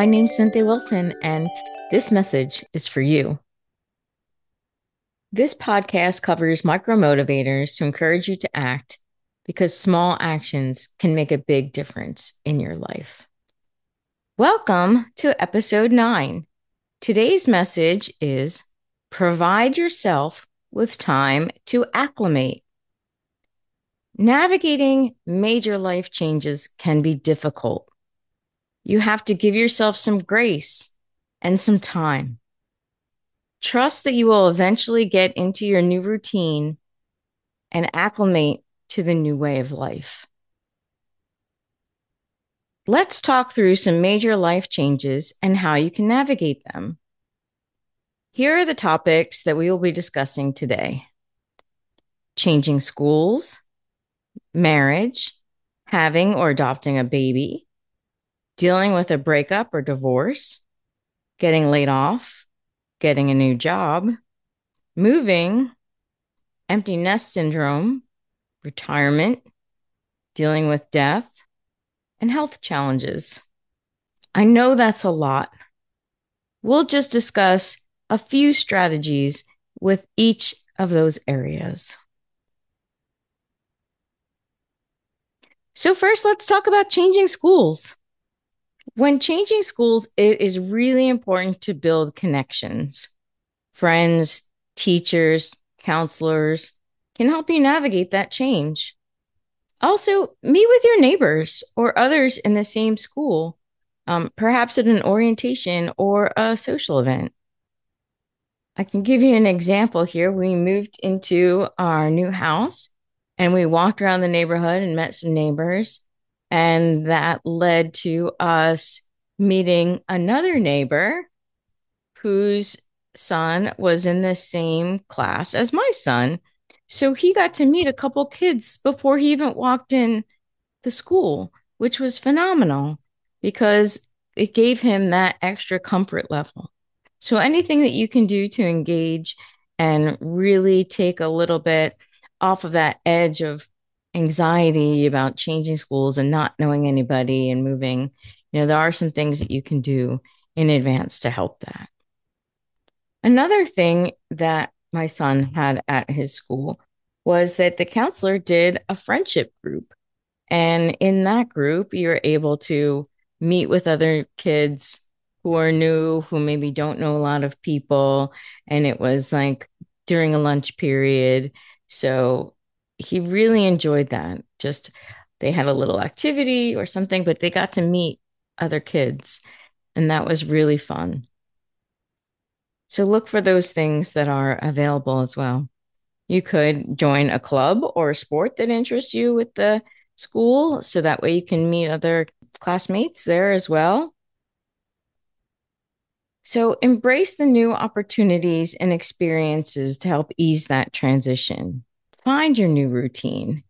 my name's Cynthia Wilson, and this message is for you. This podcast covers micro motivators to encourage you to act because small actions can make a big difference in your life. Welcome to episode 9. Today's message is provide yourself with time to acclimate. Navigating major life changes can be difficult. You have to give yourself some grace and some time. Trust that you will eventually get into your new routine and acclimate to the new way of life. Let's talk through some major life changes and how you can navigate them. Here are the topics that we will be discussing today: changing schools, marriage, having or adopting a baby, dealing with a breakup or divorce, getting laid off, getting a new job, moving, empty nest syndrome, retirement, dealing with death, and health challenges. I know that's a lot. We'll just discuss a few strategies with each of those areas. So first, let's talk about changing schools. When changing schools, it is really important to build connections. Friends, teachers, counselors can help you navigate that change. Also, meet with your neighbors or others in the same school, perhaps at an orientation or a social event. I can give you an example here. We moved into our new house and we walked around the neighborhood and met some neighbors. And that led to us meeting another neighbor whose son was in the same class as my son. So he got to meet a couple kids before he even walked in the school, which was phenomenal because it gave him that extra comfort level. So anything that you can do to engage and really take a little bit off of that edge of anxiety about changing schools and not knowing anybody and moving, there are some things that you can do in advance to help that. Another thing that my son had at his school was that the counselor did a friendship group. And in that group, you're able to meet with other kids who are new, who maybe don't know a lot of people. And it was like during a lunch period. So he really enjoyed that. Just they had a little activity or something, but they got to meet other kids. And that was really fun. So look for those things that are available as well. You could join a club or a sport that interests you with the school, so that way you can meet other classmates there as well. So embrace the new opportunities and experiences to help ease that transition. Find your new routine.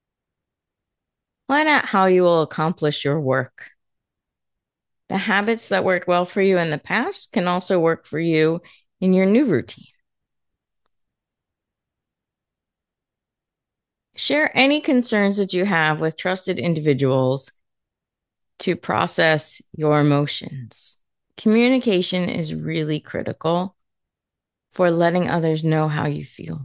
Plan out how you will accomplish your work. The habits that worked well for you in the past can also work for you in your new routine. Share any concerns that you have with trusted individuals to process your emotions. Communication is really critical for letting others know how you feel.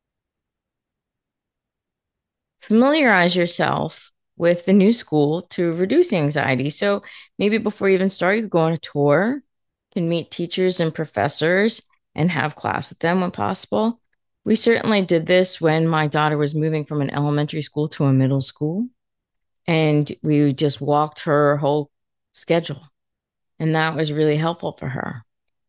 Familiarize yourself with the new school to reduce anxiety. So maybe before you even start, you could go on a tour, can meet teachers and professors and have class with them when possible. We certainly did this when my daughter was moving from an elementary school to a middle school. And we just walked her whole schedule. And that was really helpful for her.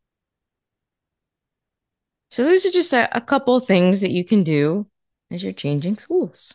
So those are just a couple of things that you can do as you're changing schools.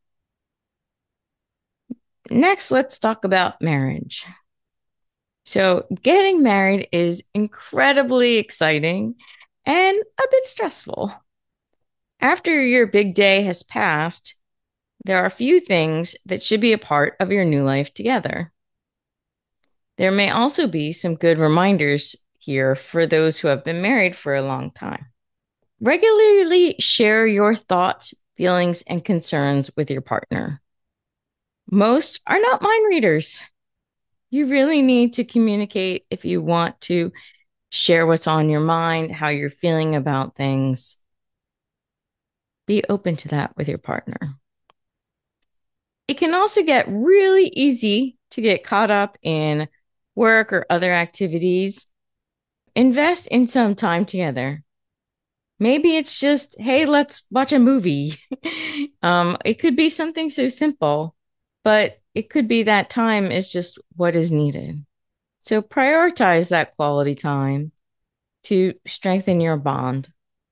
Next, let's talk about marriage. So getting married is incredibly exciting and a bit stressful. After your big day has passed, there are a few things that should be a part of your new life together. There may also be some good reminders here for those who have been married for a long time. Regularly share your thoughts, feelings, and concerns with your partner. Most are not mind readers. You really need to communicate if you want to share what's on your mind, how you're feeling about things. Be open to that with your partner. It can also get really easy to get caught up in work or other activities. Invest in some time together. Maybe it's just, hey, let's watch a movie. It could be something so simple, but it could be that time is just what is needed. So prioritize that quality time to strengthen your bond.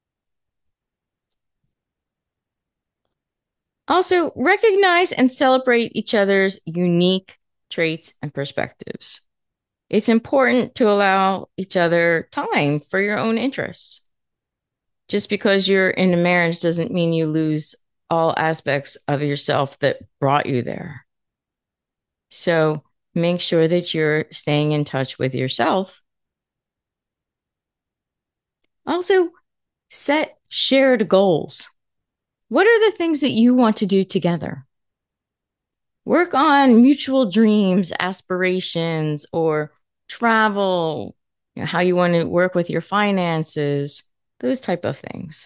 Also, recognize and celebrate each other's unique traits and perspectives. It's important to allow each other time for your own interests. Just because you're in a marriage doesn't mean you lose all aspects of yourself that brought you there. So make sure that you're staying in touch with yourself. Also, set shared goals. What are the things that you want to do together? Work on mutual dreams, aspirations, or travel, how you want to work with your finances, those type of things.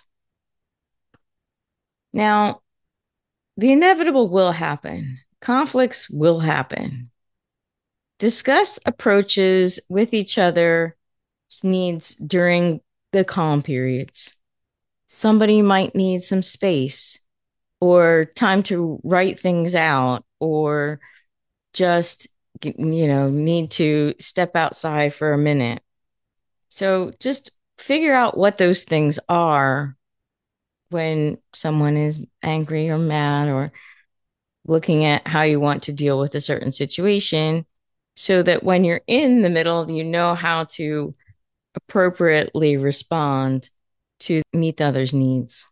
Now, the inevitable will happen. Conflicts will happen. Discuss approaches with each other's needs during the calm periods. Somebody might need some space or time to write things out or just, need to step outside for a minute. So just figure out what those things are when someone is angry or mad or looking at how you want to deal with a certain situation so that when you're in the middle, you know how to appropriately respond to meet the other's needs.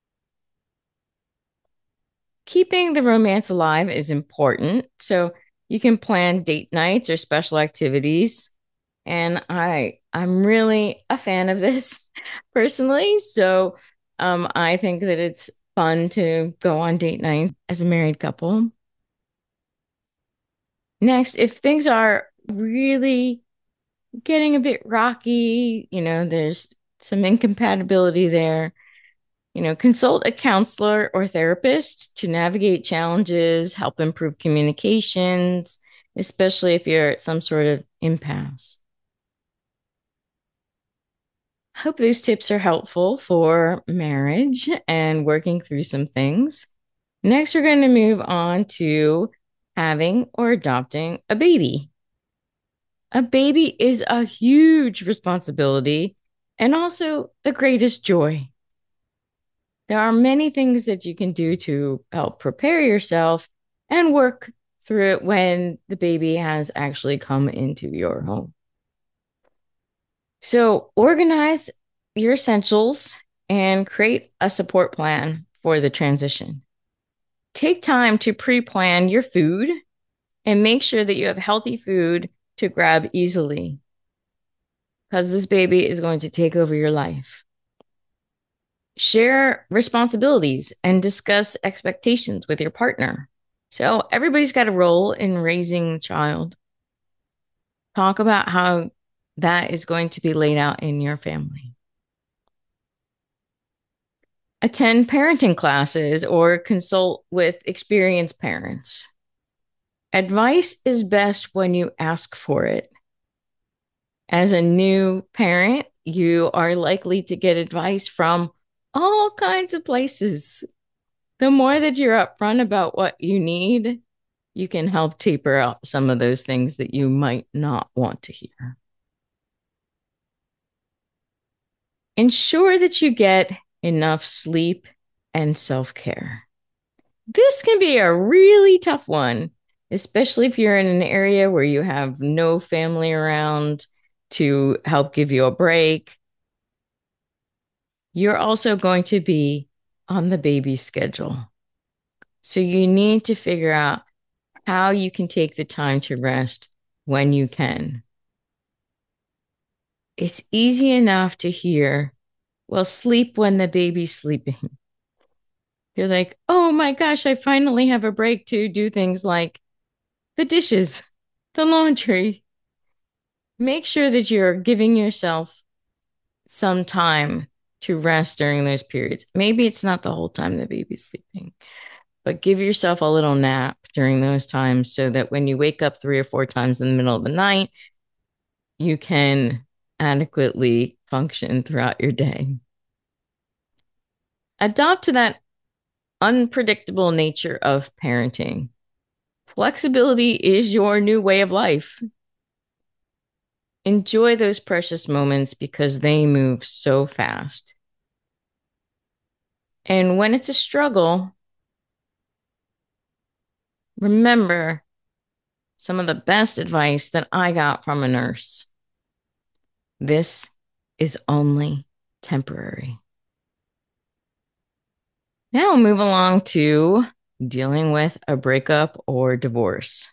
Keeping the romance alive is important. So you can plan date nights or special activities. And I'm really a fan of this personally. So I think that it's fun to go on date night as a married couple. Next, if things are really getting a bit rocky, there's some incompatibility there, consult a counselor or therapist to navigate challenges, help improve communications, especially if you're at some sort of impasse. I hope those tips are helpful for marriage and working through some things. Next, we're going to move on to having or adopting a baby. A baby is a huge responsibility and also the greatest joy. There are many things that you can do to help prepare yourself and work through it when the baby has actually come into your home. So organize your essentials and create a support plan for the transition. Take time to pre-plan your food and make sure that you have healthy food to grab easily because this baby is going to take over your life. Share responsibilities and discuss expectations with your partner. So everybody's got a role in raising the child. Talk about how that is going to be laid out in your family. Attend parenting classes or consult with experienced parents. Advice is best when you ask for it. As a new parent, you are likely to get advice from all kinds of places. The more that you're upfront about what you need, you can help taper out some of those things that you might not want to hear. Ensure that you get enough sleep and self-care. This can be a really tough one, especially if you're in an area where you have no family around to help give you a break. You're also going to be on the baby schedule. So you need to figure out how you can take the time to rest when you can. It's easy enough to hear, well, sleep when the baby's sleeping. You're like, oh my gosh, I finally have a break to do things like the dishes, the laundry. Make sure that you're giving yourself some time to rest during those periods. Maybe it's not the whole time the baby's sleeping, but give yourself a little nap during those times so that when you wake up 3 or 4 times in the middle of the night, you can adequately function throughout your day. Adopt to that unpredictable nature of parenting. Flexibility is your new way of life. Enjoy those precious moments because they move so fast. And when it's a struggle, remember some of the best advice that I got from a nurse. This is only temporary. Now we'll move along to dealing with a breakup or divorce.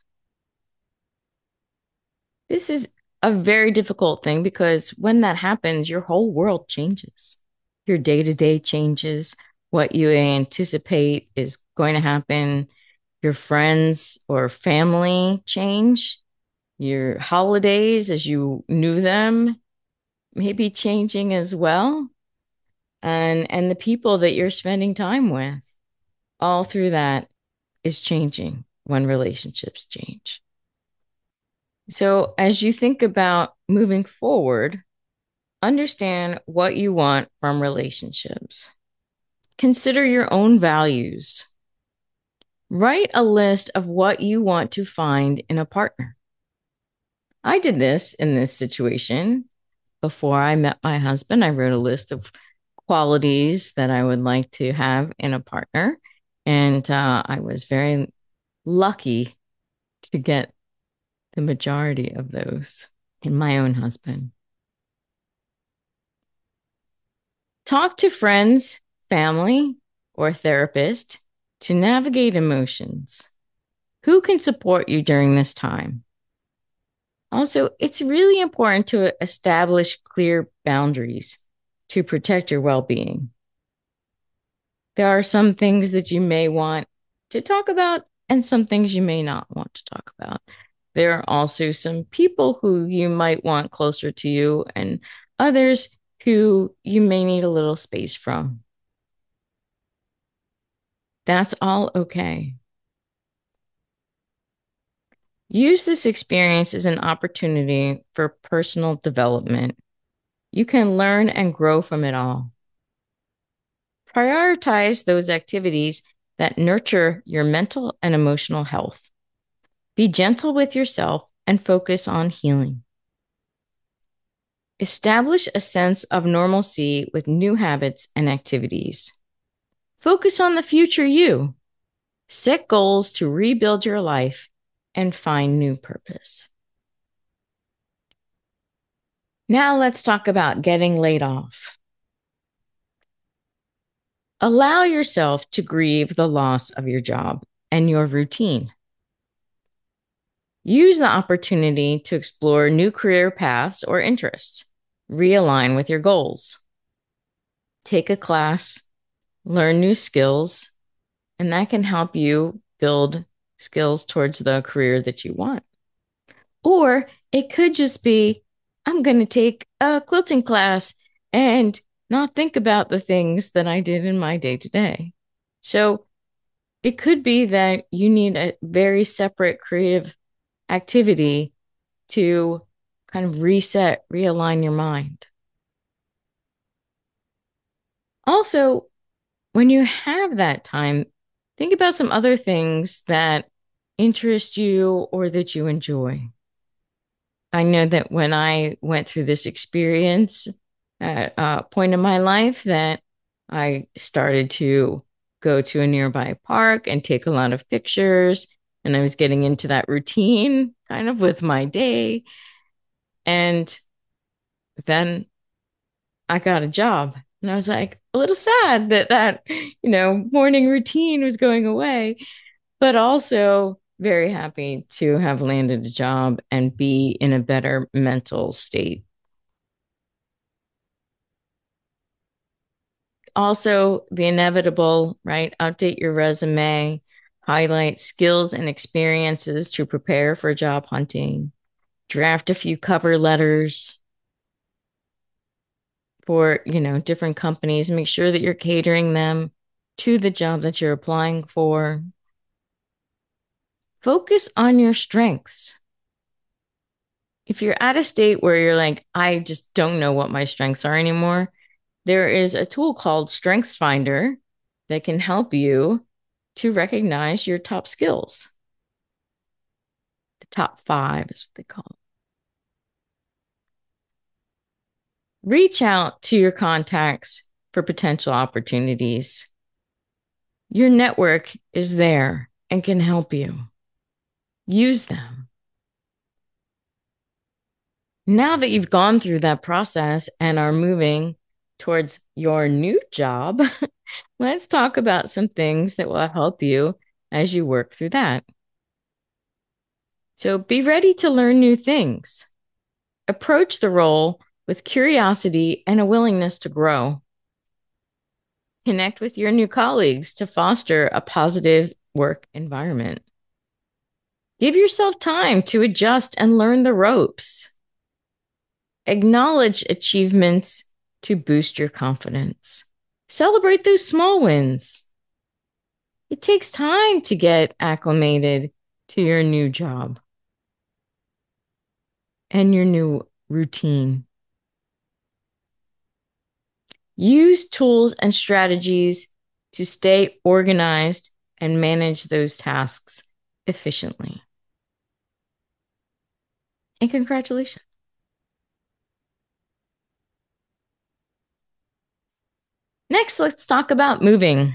This is a very difficult thing because when that happens, your whole world changes. Your day to day changes. What you anticipate is going to happen. Your friends or family change. Your holidays as you knew them may be changing as well. And the people that you're spending time with, all through that is changing when relationships change. So as you think about moving forward, understand what you want from relationships. Consider your own values. Write a list of what you want to find in a partner. I did this in this situation. Before I met my husband, I wrote a list of qualities that I would like to have in a partner. And I was very lucky to get the majority of those in my own husband. Talk to friends, family, or therapist to navigate emotions. Who can support you during this time? Also, it's really important to establish clear boundaries to protect your well-being. There are some things that you may want to talk about and some things you may not want to talk about. There are also some people who you might want closer to you and others who you may need a little space from. That's all okay. Use this experience as an opportunity for personal development. You can learn and grow from it all. Prioritize those activities that nurture your mental and emotional health. Be gentle with yourself and focus on healing. Establish a sense of normalcy with new habits and activities. Focus on the future you. Set goals to rebuild your life and find new purpose. Now let's talk about getting laid off. Allow yourself to grieve the loss of your job and your routine. Use the opportunity to explore new career paths or interests. Realign with your goals. Take a class, learn new skills, and that can help you build skills towards the career that you want. Or it could just be, I'm going to take a quilting class and not think about the things that I did in my day to day. So it could be that you need a very separate creative activity to kind of reset, realign your mind. Also, when you have that time, think about some other things that interest you or that you enjoy. I know that when I went through this experience at a point in my life that I started to go to a nearby park and take a lot of pictures, and I was getting into that routine kind of with my day. And then I got a job and I was like a little sad that morning routine was going away, but also very happy to have landed a job and be in a better mental state. Also, the inevitable, right? Update your resume, Highlight skills and experiences to prepare for job hunting. Draft a few cover letters for, different companies. Make sure that you're catering them to the job that you're applying for. Focus on your strengths. If you're at a state where you're like, I just don't know what my strengths are anymore, there is a tool called StrengthsFinder that can help you to recognize your top skills. The top 5 is what they call it. Reach out to your contacts for potential opportunities. Your network is there and can help you. Use them. Now that you've gone through that process and are moving towards your new job, let's talk about some things that will help you as you work through that. So be ready to learn new things. Approach the role with curiosity and a willingness to grow. Connect with your new colleagues to foster a positive work environment. Give yourself time to adjust and learn the ropes. Acknowledge achievements to boost your confidence. Celebrate those small wins. It takes time to get acclimated to your new job and your new routine. Use tools and strategies to stay organized and manage those tasks efficiently. And congratulations. Next, let's talk about moving.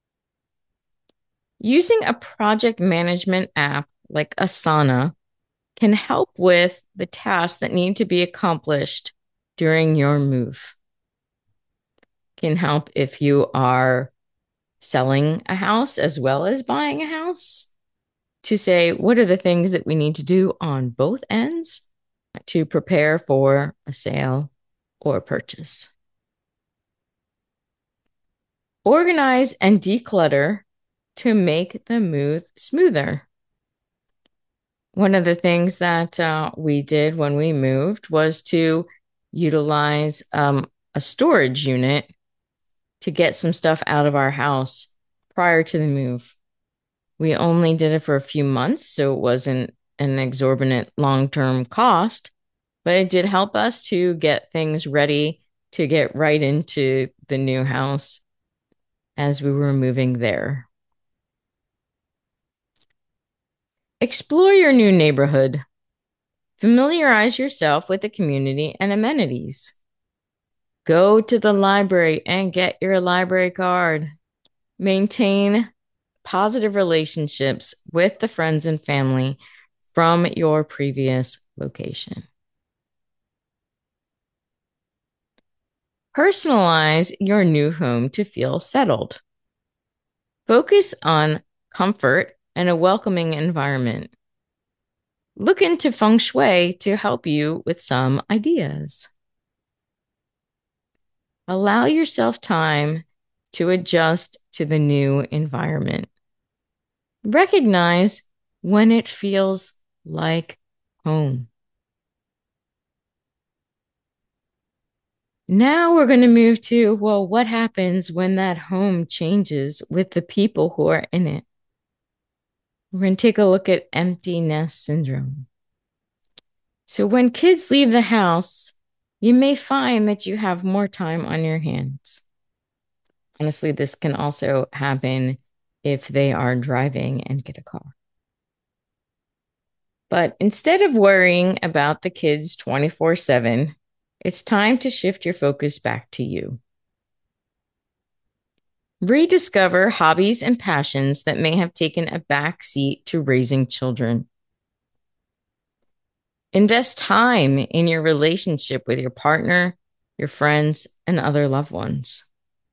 Using a project management app like Asana can help with the tasks that need to be accomplished during your move. Can help if you are selling a house as well as buying a house, to say, what are the things that we need to do on both ends to prepare for a sale or a purchase. Organize and declutter to make the move smoother. One of the things that we did when we moved was to utilize a storage unit to get some stuff out of our house prior to the move. We only did it for a few months, so it wasn't an exorbitant long-term cost, but it did help us to get things ready to get right into the new house as we were moving there. Explore your new neighborhood. Familiarize yourself with the community and amenities. Go to the library and get your library card. Maintain positive relationships with the friends and family from your previous location. Personalize your new home to feel settled. Focus on comfort and a welcoming environment. Look into feng shui to help you with some ideas. Allow yourself time to adjust to the new environment. Recognize when it feels like home. Now we're going to move to, well, what happens when that home changes with the people who are in it? We're going to take a look at empty nest syndrome. So when kids leave the house, you may find that you have more time on your hands. Honestly, this can also happen if they are driving and get a car. But instead of worrying about the kids 24/7, it's time to shift your focus back to you. Rediscover hobbies and passions that may have taken a back seat to raising children. Invest time in your relationship with your partner, your friends, and other loved ones.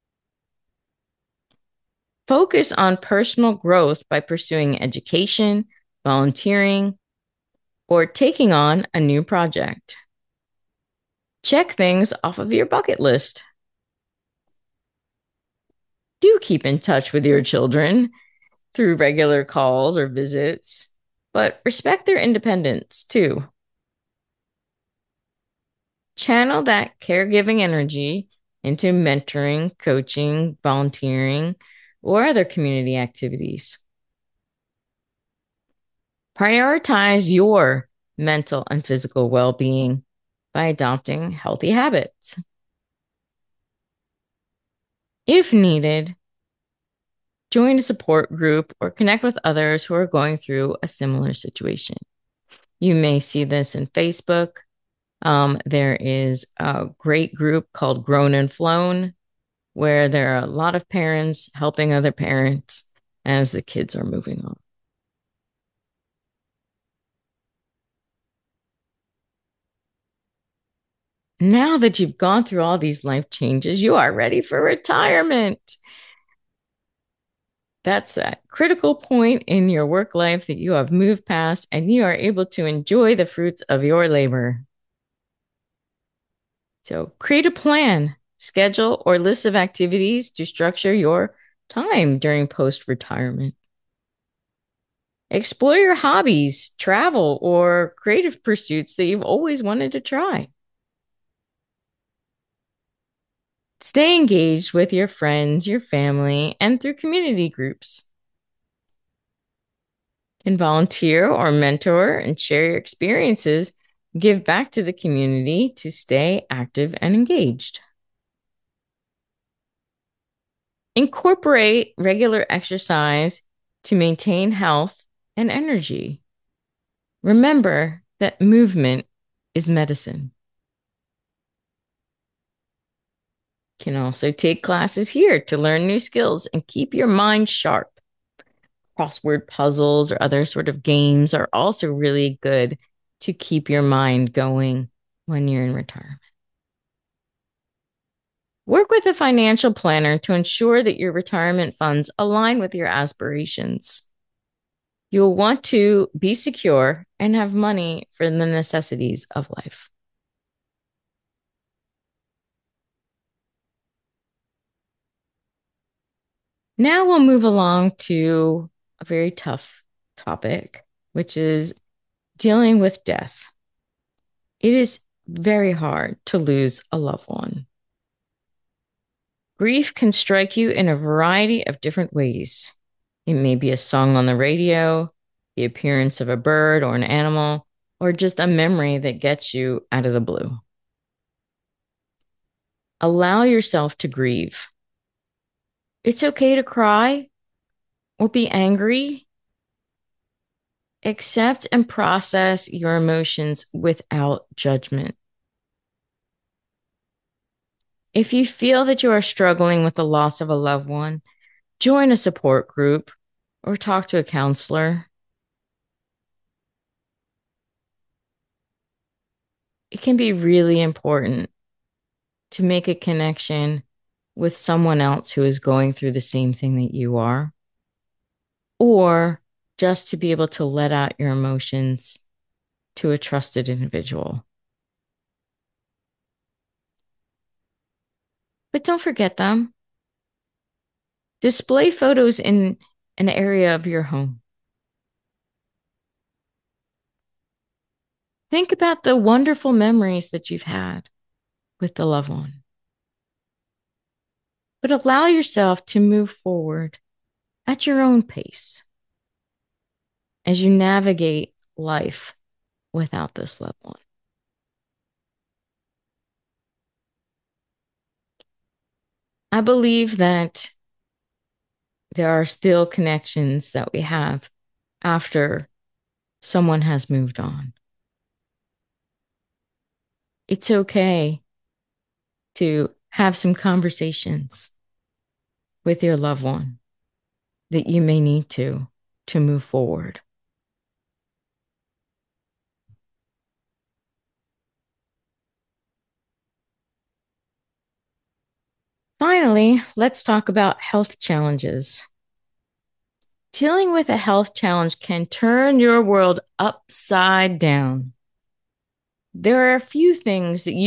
Focus on personal growth by pursuing education, volunteering, or taking on a new project. Check things off of your bucket list. Do keep in touch with your children through regular calls or visits, but respect their independence too. Channel that caregiving energy into mentoring, coaching, volunteering, or other community activities. Prioritize your mental and physical well being by adopting healthy habits. If needed, join a support group or connect with others who are going through a similar situation. You may see this in Facebook. There is a great group called Grown and Flown, where there are a lot of parents helping other parents as the kids are moving on. Now that you've gone through all these life changes, you are ready for retirement. That's that critical point in your work life that you have moved past and you are able to enjoy the fruits of your labor. So create a plan, schedule, or list of activities to structure your time during post retirement. Explore your hobbies, travel, or creative pursuits that you've always wanted to try. Stay engaged with your friends, your family, and through community groups. You can volunteer or mentor and share your experiences. Give back to the community to stay active and engaged. Incorporate regular exercise to maintain health and energy. Remember that movement is medicine. You can also take classes here to learn new skills and keep your mind sharp. Crossword puzzles or other sort of games are also really good to keep your mind going when you're in retirement. Work with a financial planner to ensure that your retirement funds align with your aspirations. You'll want to be secure and have money for the necessities of life. Now we'll move along to a very tough topic, which is dealing with death. It is very hard to lose a loved one. Grief can strike you in a variety of different ways. It may be a song on the radio, the appearance of a bird or an animal, or just a memory that gets you out of the blue. Allow yourself to grieve. It's okay to cry or be angry. Accept and process your emotions without judgment. If you feel that you are struggling with the loss of a loved one, join a support group or talk to a counselor. It can be really important to make a connection with someone else who is going through the same thing that you are, or just to be able to let out your emotions to a trusted individual. But don't forget them. Display photos in an area of your home. Think about the wonderful memories that you've had with the loved one. But allow yourself to move forward at your own pace as you navigate life without this loved one. I believe that there are still connections that we have after someone has moved on. It's okay to have some conversations with your loved one that you may need to move forward. Finally, let's talk about health challenges. Dealing with a health challenge can turn your world upside down. There are a few things that you can do to work on your path to healing.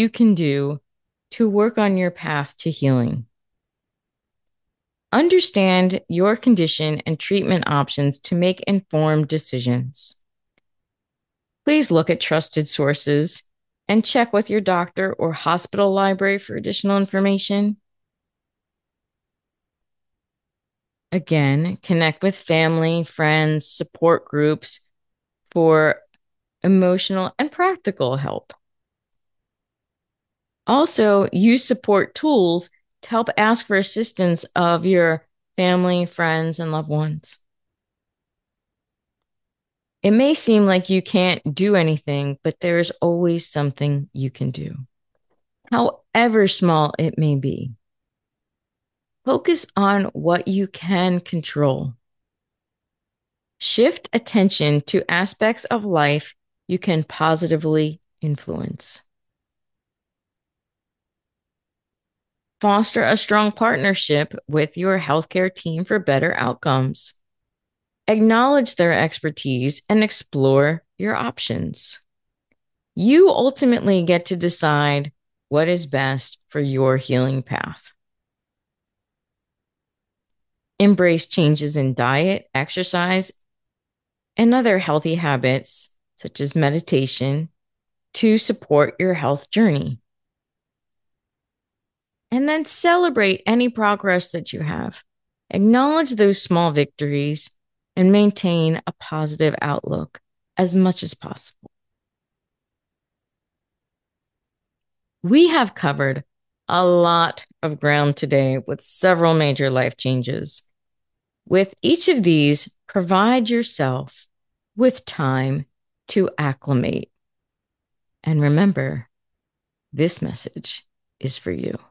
Understand your condition and treatment options to make informed decisions. Please look at trusted sources and check with your doctor or hospital library for additional information. Again, connect with family, friends, support groups for emotional and practical help. Also, use support tools to help ask for assistance of your family, friends, and loved ones. It may seem like you can't do anything, but there is always something you can do, however small it may be. Focus on what you can control. Shift attention to aspects of life you can positively influence. Foster a strong partnership with your healthcare team for better outcomes. Acknowledge their expertise and explore your options. You ultimately get to decide what is best for your healing path. Embrace changes in diet, exercise, and other healthy habits, such as meditation, to support your health journey. And then celebrate any progress that you have. Acknowledge those small victories and maintain a positive outlook as much as possible. We have covered a lot of ground today with several major life changes. With each of these, provide yourself with time to acclimate. And remember, this message is for you.